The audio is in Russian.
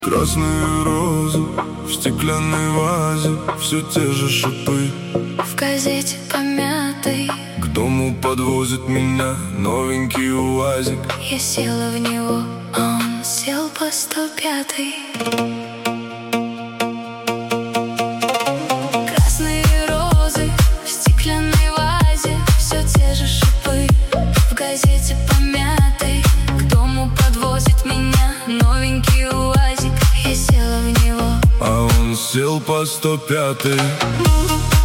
Красные розы в стеклянной вазе, все те же шипы. В газете помятой К дому подвозит меня новенький УАЗик. я села в него, а он сел по 105-й. Красные розы в стеклянной вазе, все те же шипы. В газете помятой к дому подвозит меня новенький УАЗик. Я села в него, А он сел по 105-й.